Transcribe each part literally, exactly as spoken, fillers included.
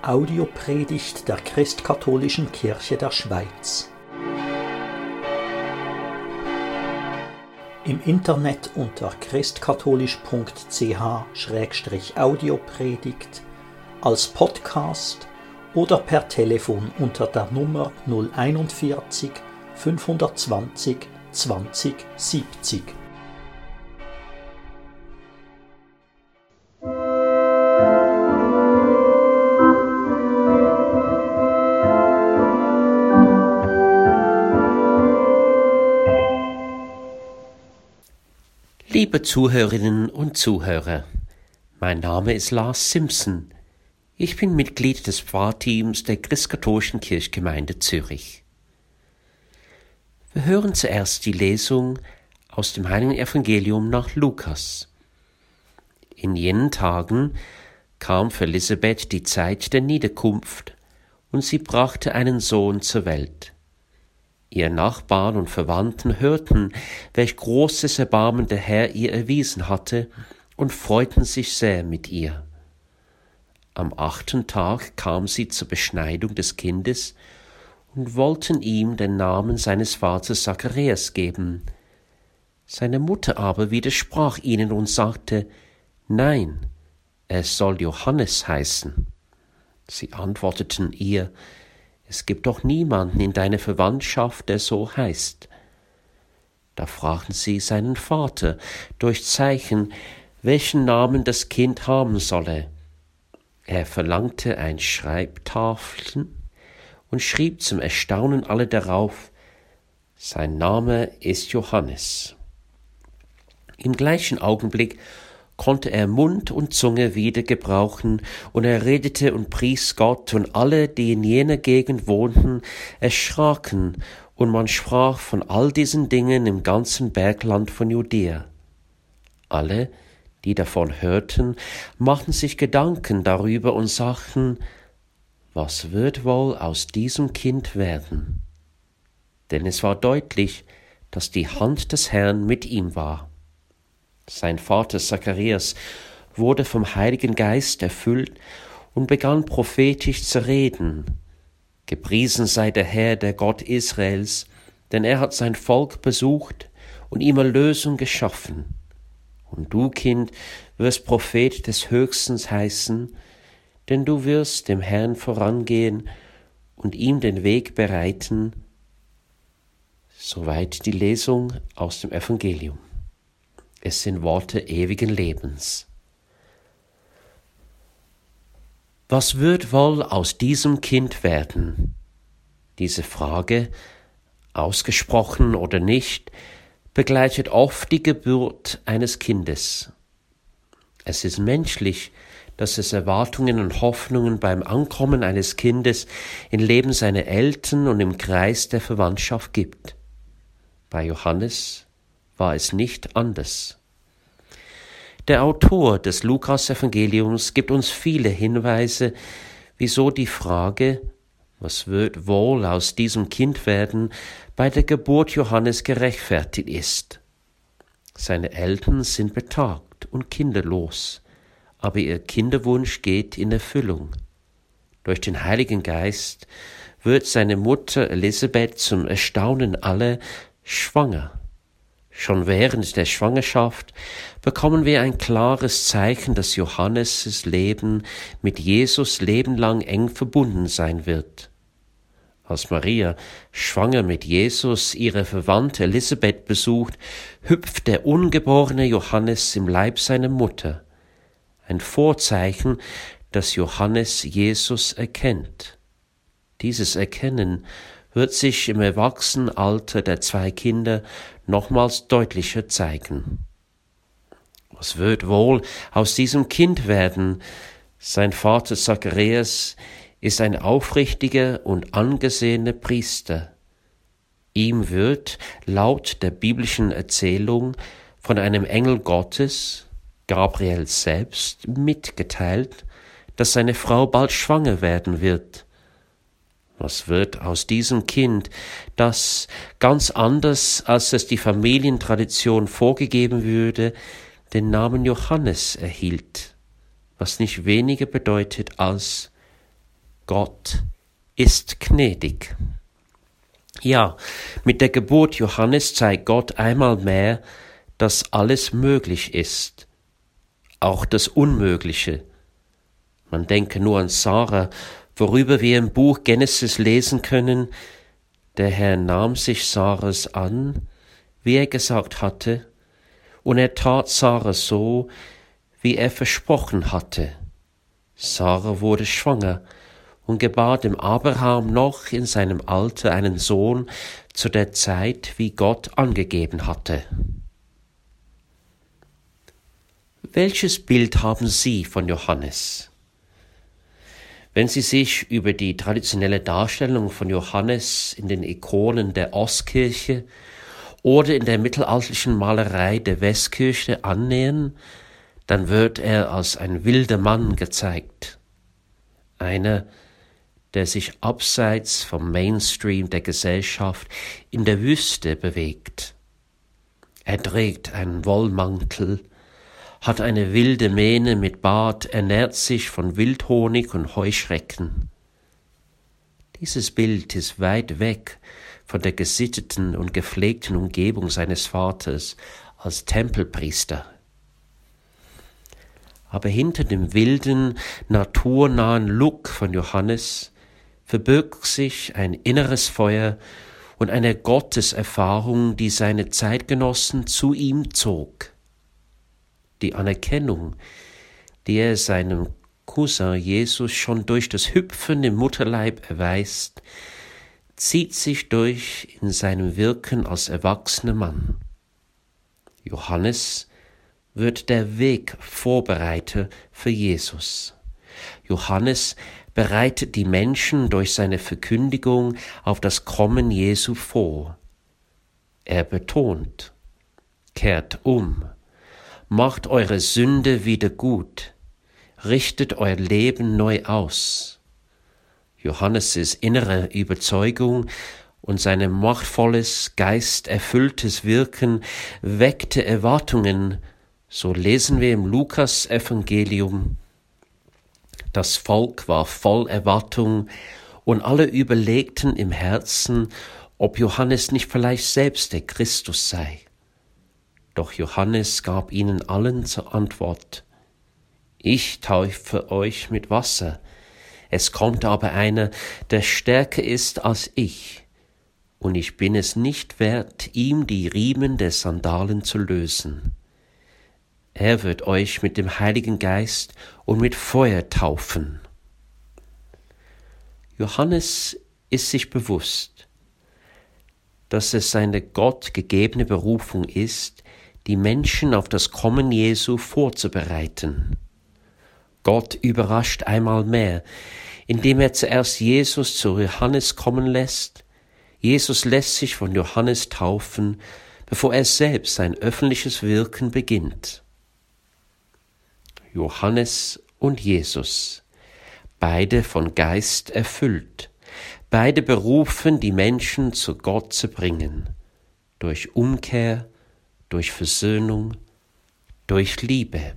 Audiopredigt der Christkatholischen Kirche der Schweiz. Im Internet unter christkatholisch punkt c h schrägstrich audiopredigt, als Podcast oder per Telefon unter der Nummer null einundvierzig fünfhundertzwanzig zwanzig siebzig. Liebe Zuhörerinnen und Zuhörer, mein Name ist Lars Simpson. Ich bin Mitglied des Pfarrteams der Christkatholischen Kirchgemeinde Zürich. Wir hören zuerst die Lesung aus dem Heiligen Evangelium nach Lukas. In jenen Tagen kam für Elisabeth die Zeit der Niederkunft, und sie brachte einen Sohn zur Welt. Ihr Nachbarn und Verwandten hörten, welch großes Erbarmen der Herr ihr erwiesen hatte, und freuten sich sehr mit ihr. Am achten Tag kam sie zur Beschneidung des Kindes und wollten ihm den Namen seines Vaters Zacharias geben. Seine Mutter aber widersprach ihnen und sagte: Nein, er soll Johannes heißen. Sie antworteten ihr: Es gibt doch niemanden in deiner Verwandtschaft, der so heißt. Da fragten sie seinen Vater durch Zeichen, welchen Namen das Kind haben solle. Er verlangte ein Schreibtafeln und schrieb zum Erstaunen aller darauf: Sein Name ist Johannes. Im gleichen Augenblick konnte er Mund und Zunge wieder gebrauchen, und er redete und pries Gott, und alle, die in jener Gegend wohnten, erschraken, und man sprach von all diesen Dingen im ganzen Bergland von Judäa. Alle, die davon hörten, machten sich Gedanken darüber und sagten: Was wird wohl aus diesem Kind werden? Denn es war deutlich, dass die Hand des Herrn mit ihm war. Sein Vater Zacharias wurde vom Heiligen Geist erfüllt und begann prophetisch zu reden: Gepriesen sei der Herr, der Gott Israels, denn er hat sein Volk besucht und ihm Erlösung geschaffen. Und du, Kind, wirst Prophet des Höchsten heißen, denn du wirst dem Herrn vorangehen und ihm den Weg bereiten. Soweit die Lesung aus dem Evangelium. Es sind Worte ewigen Lebens. Was wird wohl aus diesem Kind werden? Diese Frage, ausgesprochen oder nicht, begleitet oft die Geburt eines Kindes. Es ist menschlich, dass es Erwartungen und Hoffnungen beim Ankommen eines Kindes im Leben seiner Eltern und im Kreis der Verwandtschaft gibt. Bei Johannes war es nicht anders. Der Autor des Lukas-Evangeliums gibt uns viele Hinweise, wieso die Frage, was wird wohl aus diesem Kind werden, bei der Geburt Johannes gerechtfertigt ist. Seine Eltern sind betagt und kinderlos, aber ihr Kinderwunsch geht in Erfüllung. Durch den Heiligen Geist wird seine Mutter Elisabeth zum Erstaunen aller schwanger. Schon während der Schwangerschaft bekommen wir ein klares Zeichen, dass Johannes' Leben mit Jesus lebenlang eng verbunden sein wird. Als Maria, schwanger mit Jesus, ihre Verwandte Elisabeth besucht, hüpft der ungeborene Johannes im Leib seiner Mutter. Ein Vorzeichen, dass Johannes Jesus erkennt. Dieses Erkennen wird sich im Erwachsenenalter der zwei Kinder nochmals deutlicher zeigen. Was wird wohl aus diesem Kind werden? Sein Vater Zacharias ist ein aufrichtiger und angesehener Priester. Ihm wird, laut der biblischen Erzählung, von einem Engel Gottes, Gabriel selbst, mitgeteilt, dass seine Frau bald schwanger werden wird. Was wird aus diesem Kind, das ganz anders, als es die Familientradition vorgegeben würde, den Namen Johannes erhielt, was nicht weniger bedeutet als Gott ist gnädig. Ja, mit der Geburt Johannes zeigt Gott einmal mehr, dass alles möglich ist, auch das Unmögliche. Man denke nur an Sarah, worüber wir im Buch Genesis lesen können. Der Herr nahm sich Sarahs an, wie er gesagt hatte, und er tat Sarah so, wie er versprochen hatte. Sarah wurde schwanger und gebar dem Abraham noch in seinem Alter einen Sohn zu der Zeit, wie Gott angegeben hatte. Welches Bild haben Sie von Johannes? Wenn Sie sich über die traditionelle Darstellung von Johannes in den Ikonen der Ostkirche oder in der mittelalterlichen Malerei der Westkirche annähern, dann wird er als ein wilder Mann gezeigt. Einer, der sich abseits vom Mainstream der Gesellschaft in der Wüste bewegt. Er trägt einen Wollmantel, hat eine wilde Mähne mit Bart, ernährt sich von Wildhonig und Heuschrecken. Dieses Bild ist weit weg von der gesitteten und gepflegten Umgebung seines Vaters als Tempelpriester. Aber hinter dem wilden, naturnahen Look von Johannes verbirgt sich ein inneres Feuer und eine Gotteserfahrung, die seine Zeitgenossen zu ihm zog. Die Anerkennung, die er seinem Cousin Jesus schon durch das Hüpfen im Mutterleib erweist, zieht sich durch in seinem Wirken als erwachsener Mann. Johannes wird der Wegvorbereiter für Jesus. Johannes bereitet die Menschen durch seine Verkündigung auf das Kommen Jesu vor. Er betont: Kehrt um, macht eure Sünde wieder gut, richtet euer Leben neu aus. Johannes' innere Überzeugung und sein machtvolles, geisterfülltes Wirken weckte Erwartungen. So lesen wir im Lukas-Evangelium: Das Volk war voll Erwartung und alle überlegten im Herzen, ob Johannes nicht vielleicht selbst der Christus sei. Doch Johannes gab ihnen allen zur Antwort: Ich taufe euch mit Wasser, es kommt aber einer, der stärker ist als ich, und ich bin es nicht wert, ihm die Riemen der Sandalen zu lösen. Er wird euch mit dem Heiligen Geist und mit Feuer taufen. Johannes ist sich bewusst, dass es seine Gott gegebene Berufung ist, die Menschen auf das Kommen Jesu vorzubereiten. Gott überrascht einmal mehr, indem er zuerst Jesus zu Johannes kommen lässt. Jesus lässt sich von Johannes taufen, bevor er selbst sein öffentliches Wirken beginnt. Johannes und Jesus, beide von Geist erfüllt, beide berufen, die Menschen zu Gott zu bringen, durch Umkehr, durch Versöhnung, durch Liebe.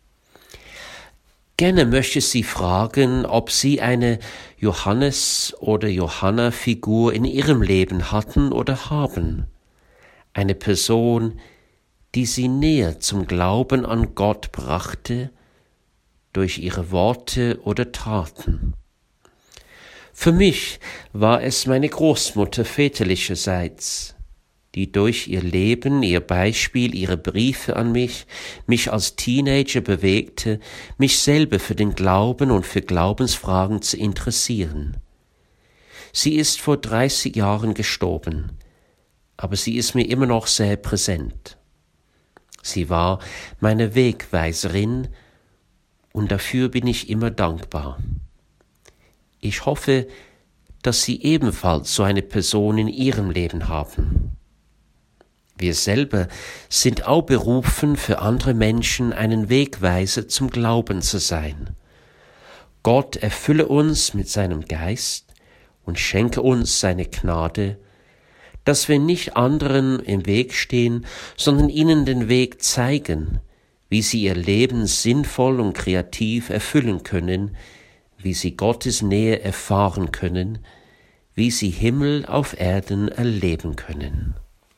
Gerne möchte ich Sie fragen, ob Sie eine Johannes- oder Johanna-Figur in Ihrem Leben hatten oder haben. Eine Person, die Sie näher zum Glauben an Gott brachte, durch ihre Worte oder Taten. Für mich war es meine Großmutter väterlicherseits, die durch ihr Leben, ihr Beispiel, ihre Briefe an mich, mich als Teenager bewegte, mich selber für den Glauben und für Glaubensfragen zu interessieren. Sie ist vor dreißig Jahren gestorben, aber sie ist mir immer noch sehr präsent. Sie war meine Wegweiserin, und dafür bin ich immer dankbar. Ich hoffe, dass Sie ebenfalls so eine Person in Ihrem Leben haben. Wir selber sind auch berufen, für andere Menschen einen Wegweiser zum Glauben zu sein. Gott erfülle uns mit seinem Geist und schenke uns seine Gnade, dass wir nicht anderen im Weg stehen, sondern ihnen den Weg zeigen, wie sie ihr Leben sinnvoll und kreativ erfüllen können, wie sie Gottes Nähe erfahren können, wie sie Himmel auf Erden erleben können.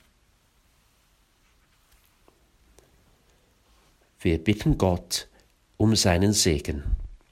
Wir bitten Gott um seinen Segen.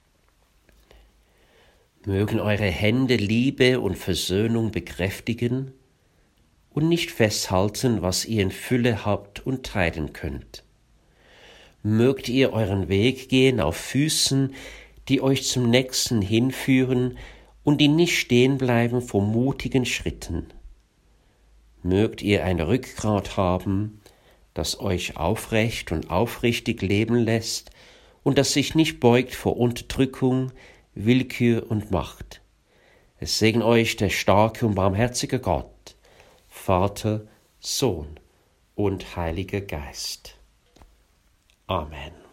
Mögen eure Hände Liebe und Versöhnung bekräftigen und nicht festhalten, was ihr in Fülle habt und teilen könnt. Mögt ihr euren Weg gehen auf Füßen, die euch zum Nächsten hinführen und die nicht stehen bleiben vor mutigen Schritten. Mögt ihr ein Rückgrat haben, das euch aufrecht und aufrichtig leben lässt und das sich nicht beugt vor Unterdrückung, Willkür und Macht. Es segne euch der starke und barmherzige Gott, Vater, Sohn und Heiliger Geist. Amen.